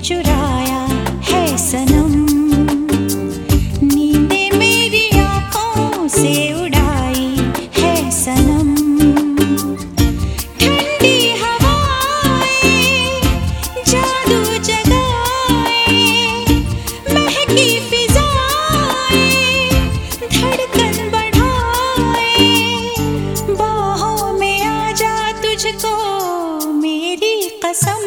चुराया है सनम, नींदे मेरी आँखों से उड़ाई है सनम। ठंडी हवाएं जादू जगाए, महकी फिजाएं धड़कन बढ़ाए, बाहों में आ जा तुझको मेरी कसम।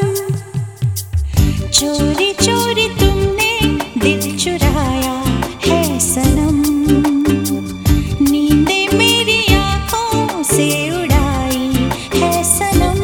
चोरी चोरी तुमने दिल चुराया है सनम, नींदे मेरी आँखों से उड़ाई है सनम।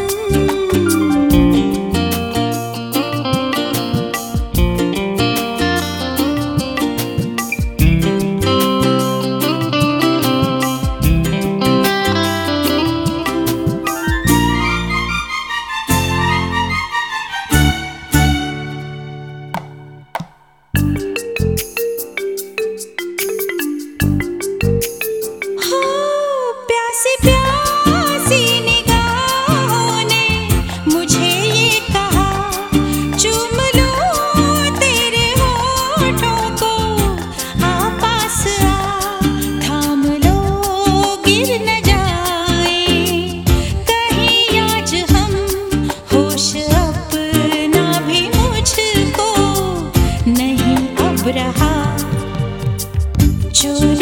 प्यासी प्यासी निगाहों ने मुझे ये कहा, चूम लूं तेरे होठों को, आ पास आ थाम लो गिर न जाए कहीं आज हम, होश अपना भी मुझको नहीं अब रहा। चोरी